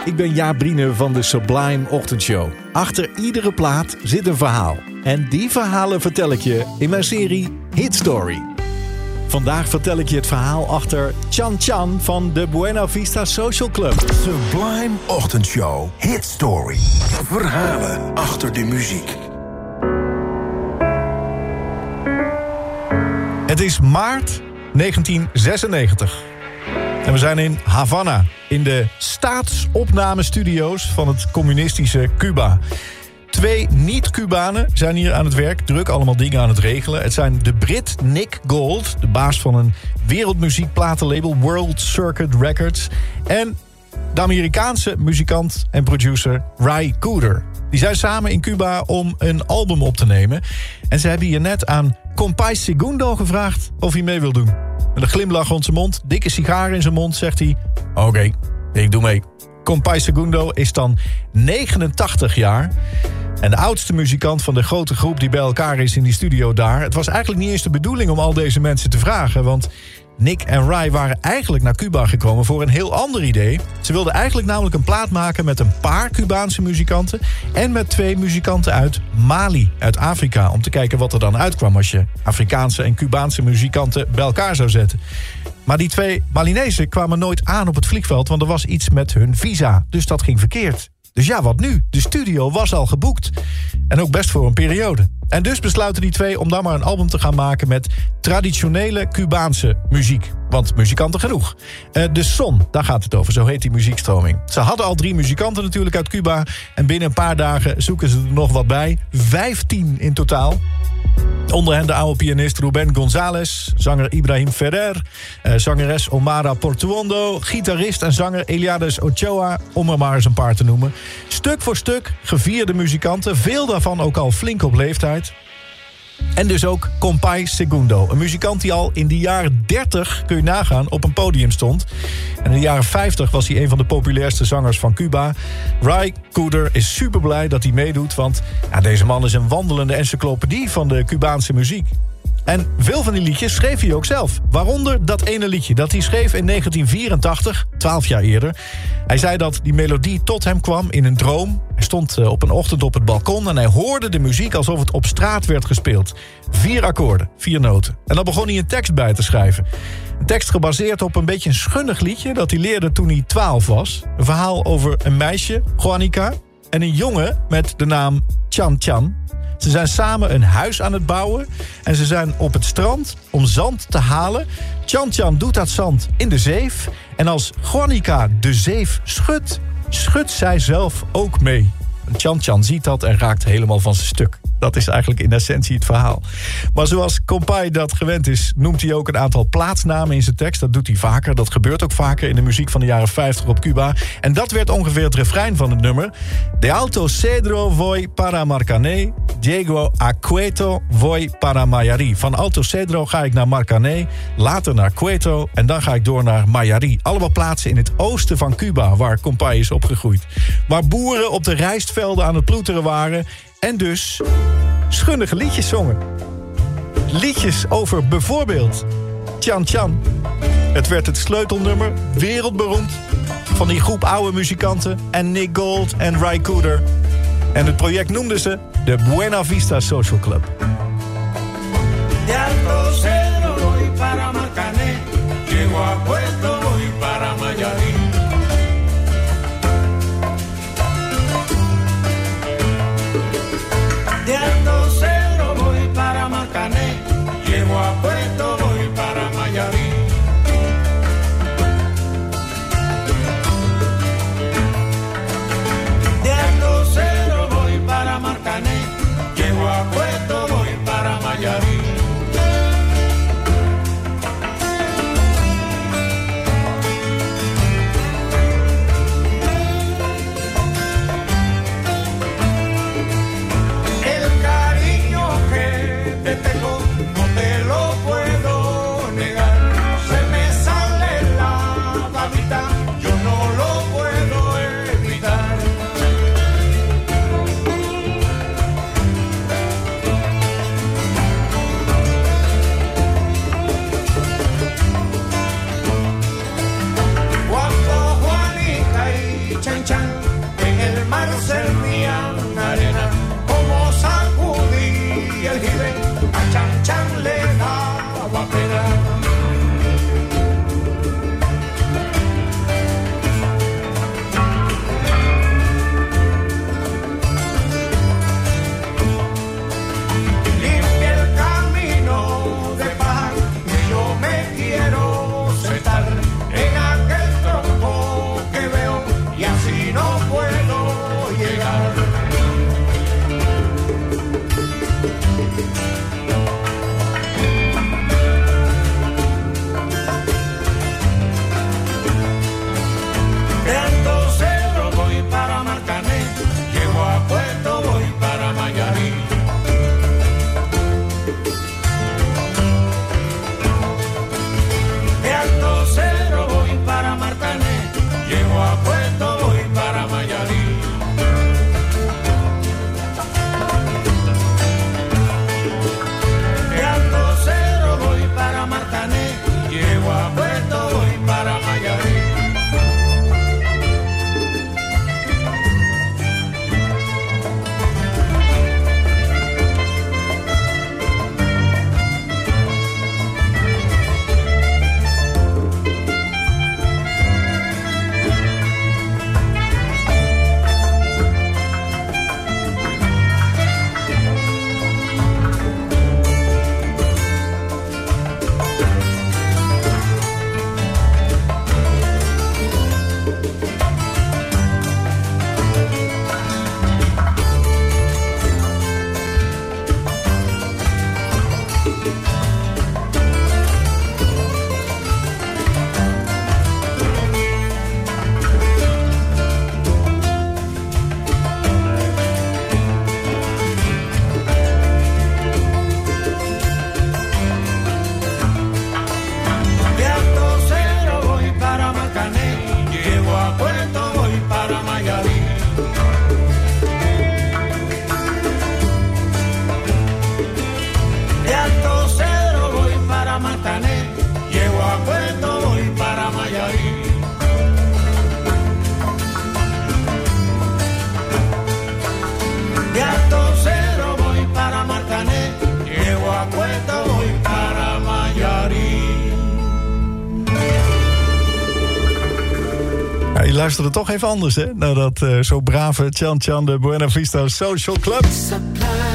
ik ben Jaap Briene van de Sublime Ochtendshow. Achter iedere plaat zit een verhaal. En die verhalen vertel ik je in mijn serie Hit Story. Vandaag vertel ik je het verhaal achter Chan Chan van de Buena Vista Social Club. Sublime Ochtendshow Hit Story. Verhalen achter de muziek. Het is maart 1996. En we zijn in Havana, in de staatsopnamestudio's van het communistische Cuba. 2 niet-Cubanen zijn hier aan het werk, druk allemaal dingen aan het regelen. Het zijn de Brit Nick Gold, de baas van een wereldmuziekplatenlabel World Circuit Records, en de Amerikaanse muzikant en producer Ry Cooder. Die zijn samen in Cuba om een album op te nemen. En ze hebben hier net aan Compay Segundo gevraagd of hij mee wil doen. Met een glimlach rond zijn mond, dikke sigaar in zijn mond, zegt hij: Oké, ik doe mee. Compay Segundo is dan 89 jaar. En de oudste muzikant van de grote groep die bij elkaar is in die studio daar. Het was eigenlijk niet eens de bedoeling om al deze mensen te vragen. Want Nick en Ry waren eigenlijk naar Cuba gekomen voor een heel ander idee. Ze wilden eigenlijk namelijk een plaat maken met een paar Cubaanse muzikanten en met 2 muzikanten uit Mali, uit Afrika. Om te kijken wat er dan uitkwam als je Afrikaanse en Cubaanse muzikanten bij elkaar zou zetten. Maar die 2 Malinezen kwamen nooit aan op het vliegveld, want er was iets met hun visa. Dus dat ging verkeerd. Dus ja, wat nu? De studio was al geboekt. En ook best voor een periode. En dus besluiten die 2 om dan maar een album te gaan maken met traditionele Cubaanse muziek. Want muzikanten genoeg. De Son, daar gaat het over, zo heet die muziekstroming. Ze hadden al 3 muzikanten natuurlijk uit Cuba. En binnen een paar dagen zoeken ze er nog wat bij. 15 in totaal. Onder hen de oude pianist Ruben González, zanger Ibrahim Ferrer, zangeres Omara Portuondo, gitarist en zanger Eliades Ochoa, om er maar eens een paar te noemen. Stuk voor stuk gevierde muzikanten, veel daarvan ook al flink op leeftijd. En dus ook Compay Segundo, een muzikant die al in de jaren 30, kun je nagaan, op een podium stond. En in de jaren 50 was hij een van de populairste zangers van Cuba. Ry Cooder is super blij dat hij meedoet, want ja, deze man is een wandelende encyclopedie van de Cubaanse muziek. En veel van die liedjes schreef hij ook zelf. Waaronder dat ene liedje dat hij schreef in 1984, 12 jaar eerder. Hij zei dat die melodie tot hem kwam in een droom. Hij stond op een ochtend op het balkon en hij hoorde de muziek alsof het op straat werd gespeeld. 4 akkoorden, 4 noten. En dan begon hij een tekst bij te schrijven. Een tekst gebaseerd op een beetje een schunnig liedje dat hij leerde toen hij 12 was. Een verhaal over een meisje, Juanica, en een jongen met de naam Chan Chan. Ze zijn samen een huis aan het bouwen en ze zijn op het strand om zand te halen. Chan Chan doet dat zand in de zeef. En als Juanica de zeef schudt zij zelf ook mee. En Chan Chan ziet dat en raakt helemaal van zijn stuk. Dat is eigenlijk in essentie het verhaal. Maar zoals Compay dat gewend is, noemt hij ook een aantal plaatsnamen in zijn tekst. Dat doet hij vaker. Dat gebeurt ook vaker in de muziek van de jaren 50 op Cuba. En dat werd ongeveer het refrein van het nummer. De Alto Cedro voy para Marcané. Llego a Cueto voy para Mayari. Van Alto Cedro ga ik naar Marcané, later naar Cueto en dan ga ik door naar Mayari. Allemaal plaatsen in het oosten van Cuba, waar Compay is opgegroeid. Waar boeren op de rijstvelden aan het ploeteren waren en dus schunnige liedjes zongen. Liedjes over bijvoorbeeld Chan Chan. Het werd het sleutelnummer, wereldberoemd, van die groep oude muzikanten en Nick Gold en Ry Cooder. En het project noemden ze de Buena Vista Social Club. De Alto Cedro voy para Marcané, llego a Puerto voy para Mayari. De Alto Cedro voy para Marcané, llego a Puerto voy para Mayari. De Alto Cedro voy para Marcané, llego a Puerto voy para Mayari. chan chan, en el mar servían arena, como sacudía el jibe, a chan chan le daba pena. Je luisterde toch even anders, hè? Naar dat zo brave Chan Chan de Buena Vista Social Club. Supply.